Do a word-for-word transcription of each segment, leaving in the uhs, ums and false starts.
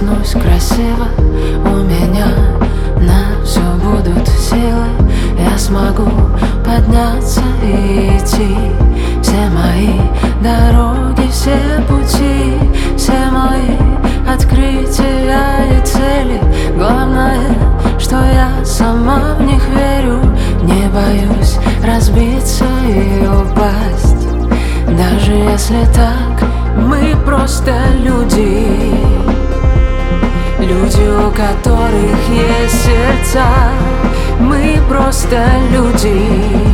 проснусь красиво, у меня на все будут силы. Я смогу подняться и идти. Все мои дороги, все пути, все мои открытия и цели. Главное, что я сама в них верю. Не боюсь разбиться и упасть. Даже если так, мы просто люди. Люди, у которых есть сердца. Мы просто люди.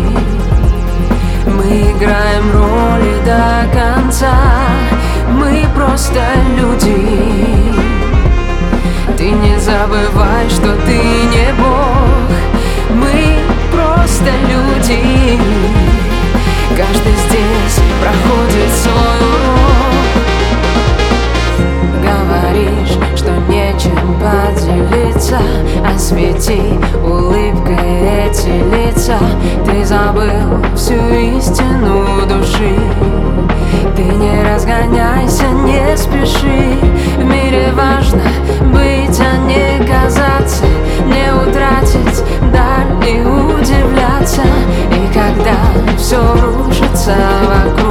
Мы играем роли до конца. Мы просто люди. Ты не забывай, что ты не Бог. Мы просто люди. Каждый здесь проходит свой урок. Говоришь, что нечем поделиться. Освети улыбкой эти лица. Ты забыл всю истину души. Ты не разгоняйся, не спеши. В мире важно быть, а не казаться. Не утратить дар и удивляться. И когда все рушится вокруг,